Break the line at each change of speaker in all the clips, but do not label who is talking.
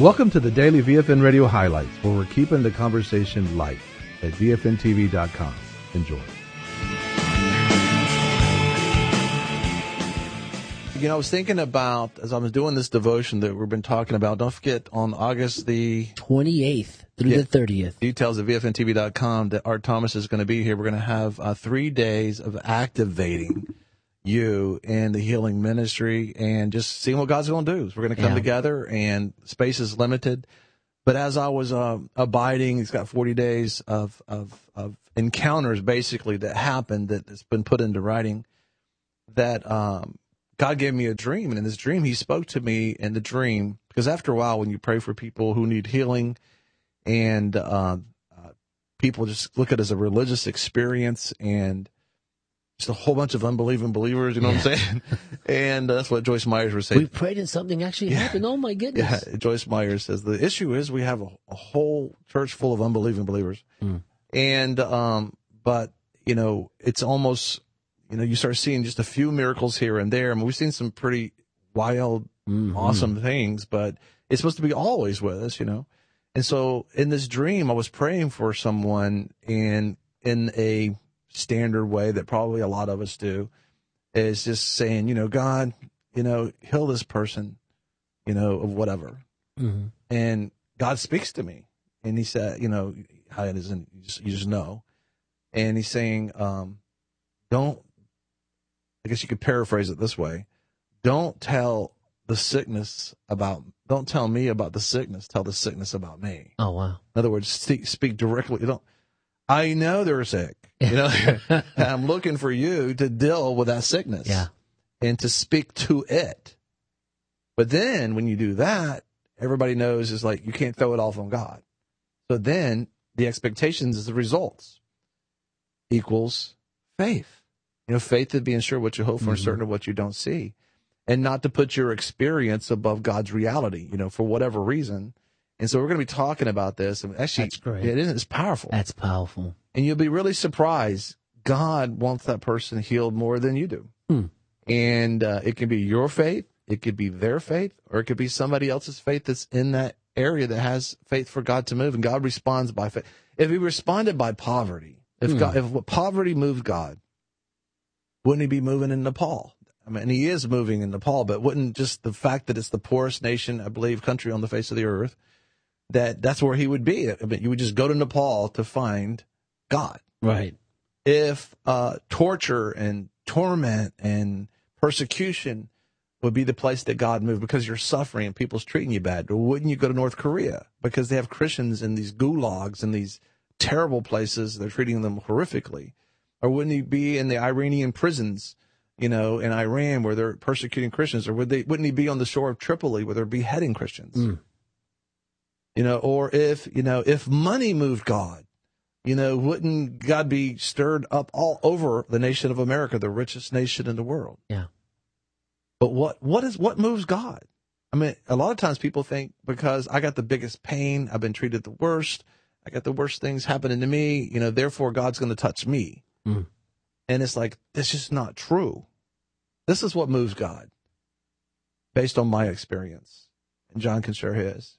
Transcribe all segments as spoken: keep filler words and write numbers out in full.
Welcome to the Daily V F N Radio Highlights, where we're keeping the conversation light at V F N T V dot com. Enjoy. You know, I was thinking about, as I was doing this devotion that we've been talking about, don't forget on August the
twenty-eighth through
yeah,
the thirtieth.
Details at V F N T V dot com that Art Thomas is going to be here. We're going to have uh, three days of activating you in the healing ministry and just seeing what God's going to do. So we're going to come
Yeah.
together, and space is limited. But as I was uh, abiding, he's got forty days of, of, of encounters basically that happened that has been put into writing, that um, God gave me a dream. And in this dream, he spoke to me in the dream, because after a while, when you pray for people who need healing and uh, uh, people just look at it as a religious experience and just a whole bunch of unbelieving believers, you know
Yeah.
what I'm saying? And that's what Joyce Myers was saying.
We prayed and something actually
Yeah.
happened. Oh, my goodness.
Yeah, Joyce Myers says the issue is we have a, a whole church full of unbelieving believers.
Mm.
And, um, but, you know, it's almost, you know, you start seeing just a few miracles here and there. I mean, we've seen some pretty wild,
Mm-hmm.
awesome things, but it's supposed to be always with us, you know? And so in this dream, I was praying for someone, and in a standard way that probably a lot of us do, is just saying, you know, God, you know, heal this person, you know, of whatever.
Mm-hmm.
And God speaks to me, and he said, you know, how it isn't, you just, you just know. And he's saying, um, don't, I guess you could paraphrase it this way. Don't tell the sickness about, don't tell me about the sickness. Tell the sickness about me.
Oh, wow.
In other words, speak, speak directly. You don't, I know they're sick. You know, I'm looking for you to deal with that sickness.
Yeah.
And to speak to it. But then when you do that, everybody knows is like, you can't throw it off on God. So then the expectations is the results equals faith. You know, faith is being sure what you hope for, mm-hmm. and certain of what you don't see. And not to put your experience above God's reality, you know, for whatever reason. And so we're going to be talking about this. And actually,
That's great.
it is, it's powerful.
That's powerful.
And you'll be really surprised. God wants that person healed more than you do.
Hmm.
And uh, it can be your faith, it could be their faith, or it could be somebody else's faith that's in that area that has faith for God to move. And God responds by faith. If he responded by poverty, if
Hmm.
God, if poverty moved God, wouldn't he be moving in Nepal? I mean, he is moving in Nepal, but wouldn't just the fact that it's the poorest nation, I believe, country on the face of the earth, that that's where he would be. I mean, you would just go to Nepal to find God.
Right.
If uh, torture and torment and persecution would be the place that God moved because you're suffering and people's treating you bad, or wouldn't you go to North Korea because they have Christians in these gulags and these terrible places, they're treating them horrifically? Or wouldn't he be in the Iranian prisons, you know, in Iran where they're persecuting Christians? Or would they, wouldn't he be on the shore of Tripoli where they're beheading Christians?
Mm.
You know, or if, you know, if money moved God, you know, wouldn't God be stirred up all over the nation of America, the richest nation in the world?
Yeah.
But what, what is, what moves God? I mean, a lot of times people think because I got the biggest pain, I've been treated the worst, I got the worst things happening to me, you know, therefore God's going to touch me.
Mm.
And it's like, that's just not true. This is what moves God based on my experience. And John can share his.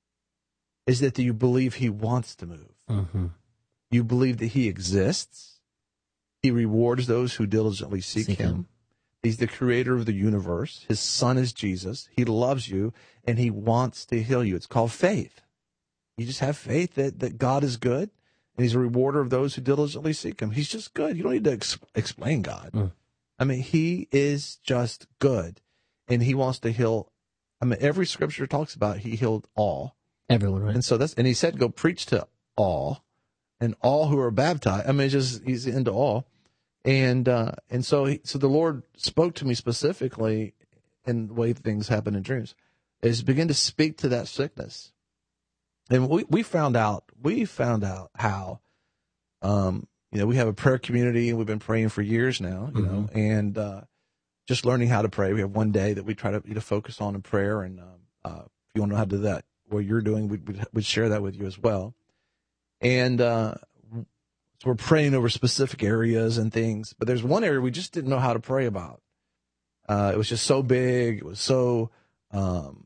Is that you believe he wants to move.
Mm-hmm.
You believe that he exists. He rewards those who diligently seek,
Seek
him.
him.
He's the creator of the universe. His son is Jesus. He loves you, and he wants to heal you. It's called faith. You just have faith that, that God is good, and he's a rewarder of those who diligently seek him. He's just good. You don't need to ex- explain God.
Mm.
I mean, he is just good, and he wants to heal. I mean, every scripture talks about he healed all.
Everyone, right?
And so that's, and he said, go preach to all and all who are baptized. I mean, it's just, he's into all. And, uh, and so, he, so the Lord spoke to me specifically in the way things happen in dreams is begin to speak to that sickness. And we, we found out, we found out how, um, you know, we have a prayer community and we've been praying for years now, you mm-hmm. know, and, uh, just learning how to pray. We have one day that we try to, you know, focus on in prayer. And, um, uh, if you want to know how to do that, what you're doing, we'd, we'd, we'd share that with you as well. And, uh, so we're praying over specific areas and things, but there's one area we just didn't know how to pray about. Uh, it was just so big. It was so, um,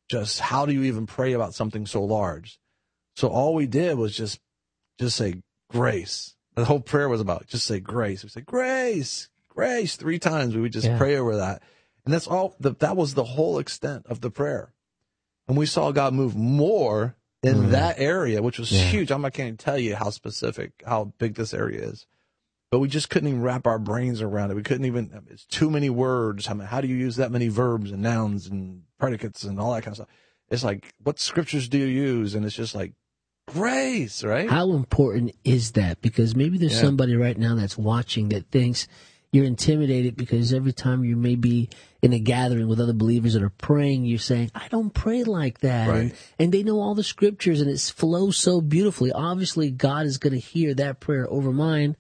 just how do you even pray about something so large? So all we did was just just say grace. The whole prayer was about just say grace. We say grace, grace three times. We would just
Yeah.
pray over that. And that's all, the, that was the whole extent of the prayer. And we saw God move more in
Mm.
that area, which was
Yeah.
huge. I'm, I can't even tell you how specific, how big this area is. But we just couldn't even wrap our brains around it. We couldn't even, it's too many words. I mean, how do you use that many verbs and nouns and predicates and all that kind of stuff? It's like, what scriptures do you use? And it's just like, grace, right?
How important is that? Because maybe there's
Yeah.
somebody right now that's watching that thinks you're intimidated because every time you may be in a gathering with other believers that are praying, you're saying, I don't pray like that.
Right.
And, and they know all the scriptures and it flows so beautifully. Obviously, God is going to hear that prayer over mine.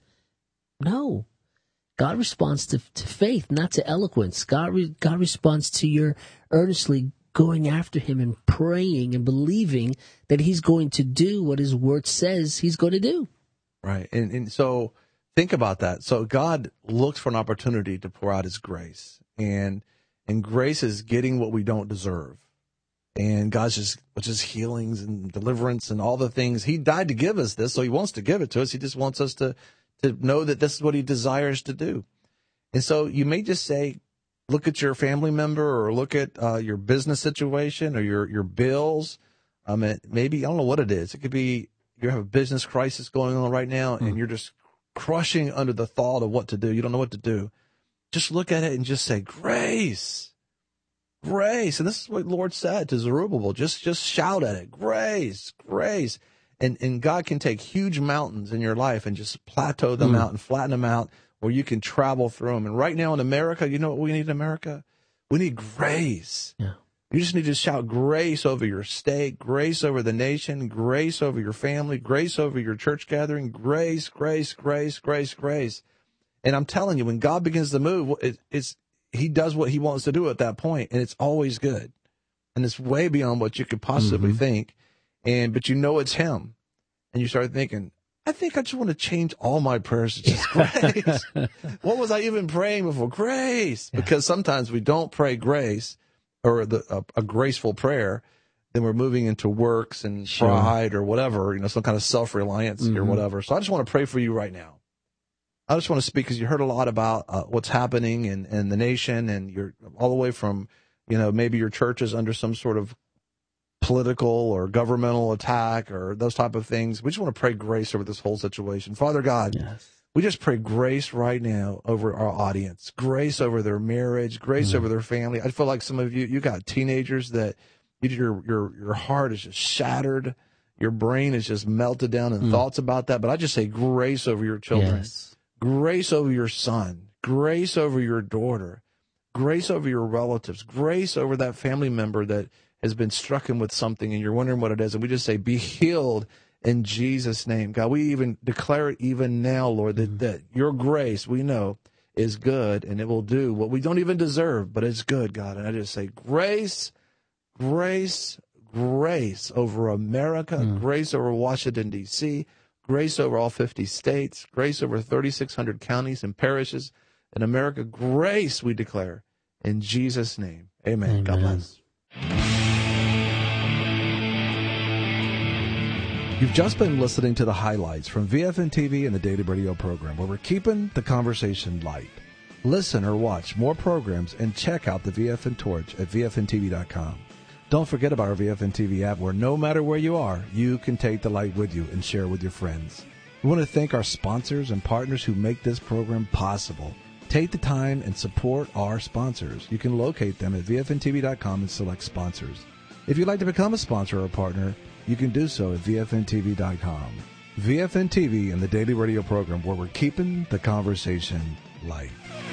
No. God responds to, to faith, not to eloquence. God, re, God responds to your earnestly going after him and praying and believing that he's going to do what his word says he's going to do.
Right. And, and so think about that. So God looks for an opportunity to pour out his grace, and, and grace is getting what we don't deserve. And God's just, which is healings and deliverance and all the things. He died to give us this, so he wants to give it to us. He just wants us to, to know that this is what he desires to do. And so you may just say, look at your family member, or look at uh, your business situation, or your, your bills. Um, it, maybe, I don't know what it is. It could be you have a business crisis going on right now, and you're just crushing under the thought of what to do. You don't know what to do. Just look at it and just say, grace, grace. And this is what the Lord said to Zerubbabel. Just, just shout at it. Grace, grace. And, and God can take huge mountains in your life and just plateau them
Mm.
out and flatten them out, where you can travel through them. And right now in America, you know what we need in America? We need grace.
Yeah.
You just need to shout grace over your state, grace over the nation, grace over your family, grace over your church gathering, grace, grace, grace, grace, grace. And I'm telling you, when God begins to move, it, it's he does what he wants to do at that point, and it's always good. And it's way beyond what you could possibly
Mhm.
think. And but you know it's him. And you start thinking, I think I just want to change all my prayers to just grace. What was I even praying before? Grace.
Yeah.
Because sometimes we don't pray grace, or the, a, a graceful prayer, then we're moving into works and
Sure.
pride or whatever, you know, some kind of self-reliance or
Mhm.
whatever. So I just want to pray for you right now. I just want to speak, because you heard a lot about uh, what's happening in, in the nation, and you're all the way from, you know, maybe your church is under some sort of political or governmental attack or those type of things. We just want to pray grace over this whole situation. Father God,
Yes.
we just pray grace right now over our audience, grace over their marriage, grace
Mm.
over their family. I feel like some of you, you got teenagers that you, your, your, your heart is just shattered. Your brain is just melted down in
Mm.
thoughts about that. But I just say grace over your children,
Yes.
grace over your son, grace over your daughter, grace over your relatives, grace over that family member that has been stricken with something and you're wondering what it is. And we just say, be healed in Jesus' name. God, we even declare it even now, Lord, that, that your grace, we know, is good, and it will do what we don't even deserve, but it's good, God. And I just say grace, grace, grace over America,
Mm.
grace over Washington, D C, grace over all fifty states, grace over thirty-six hundred counties and parishes in America. Grace, we declare, in Jesus' name. Amen. God
Amen.
bless. You've just been listening to the highlights from V F N T V and the Daily Radio program, where we're keeping the conversation light. Listen or watch more programs and check out the V F N Torch at V F N T V dot com. Don't forget about our V F N T V app, where no matter where you are, you can take the light with you and share with your friends. We want to thank our sponsors and partners who make this program possible. Take the time and support our sponsors. You can locate them at V F N T V dot com and select sponsors. If you'd like to become a sponsor or a partner, you can do so at V F N T V dot com. V F N T V and the Daily Radio program, where we're keeping the conversation light.